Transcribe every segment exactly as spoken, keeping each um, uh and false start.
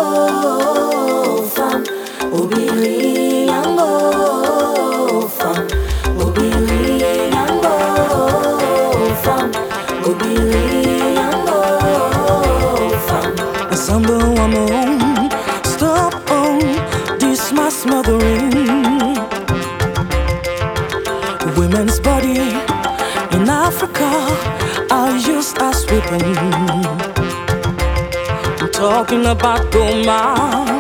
yango, femme, obiri yango, femme, obiri yango, femme, obiri yango, femme. Ensemble, woman, stop on this mass smothering. Women's body in Africa are used as weapons. I'm talking about Goma,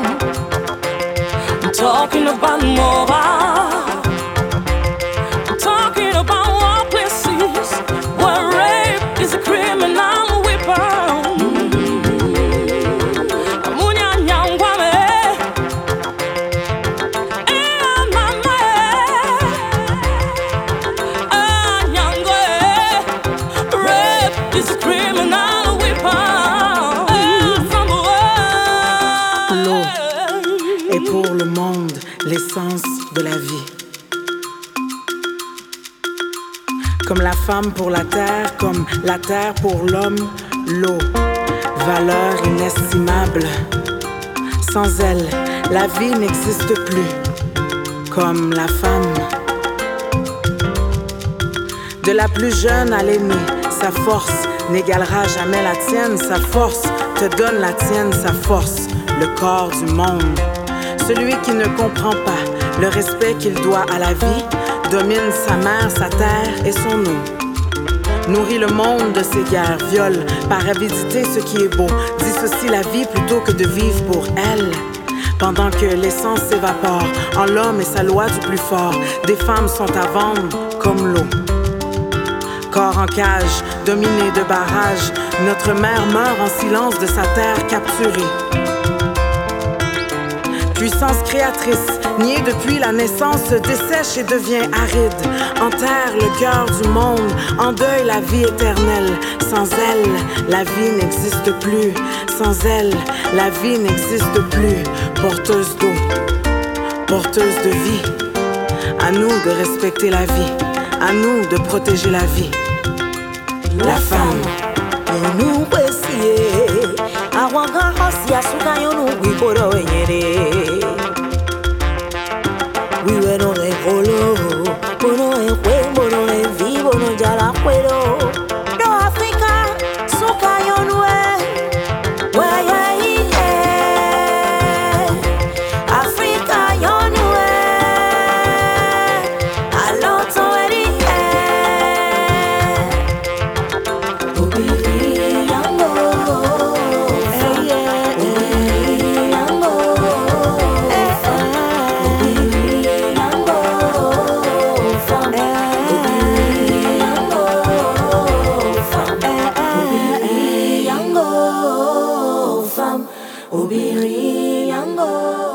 I'm talking about Mora, I'm talking about war places where rape is a criminal weapon. Et pour le monde, l'essence de la vie. Comme la femme pour la terre, comme la terre pour l'homme, l'eau, valeur inestimable. Sans elle, la vie n'existe plus. Comme la femme. De la plus jeune à l'aînée, sa force n'égalera jamais la tienne. Sa force te donne la tienne, sa force, le corps du monde. Celui qui ne comprend pas le respect qu'il doit à la vie domine sa mère, sa terre et son eau. Nourrit le monde de ses guerres, viole par avidité ce qui est beau, dissocie la vie plutôt que de vivre pour elle. Pendant que l'essence s'évapore en l'homme et sa loi du plus fort, des femmes sont à vendre comme l'eau. Corps en cage, dominé de barrages, notre mère meurt en silence de sa terre capturée. Puissance créatrice, niée depuis la naissance, se dessèche et devient aride. Enterre le cœur du monde, endeuille la vie éternelle. Sans elle, la vie n'existe plus. Sans elle, la vie n'existe plus. Porteuse d'eau, porteuse de vie. À nous de respecter la vie, à nous de protéger la vie. La femme. Nous essayer, awanga hosi asuka yonu wikoro wenyere. Wiwe no rekolo, bono ekwe, bono evi, bono jala kwero. No Africa, suka yonu we, weye iye. Africa yonu we, aloto eri e. Obiri yango, femme, obiri yango, femme, obiri yango, femme, obiri yango, femme, obiri yango, femme, obiri yango.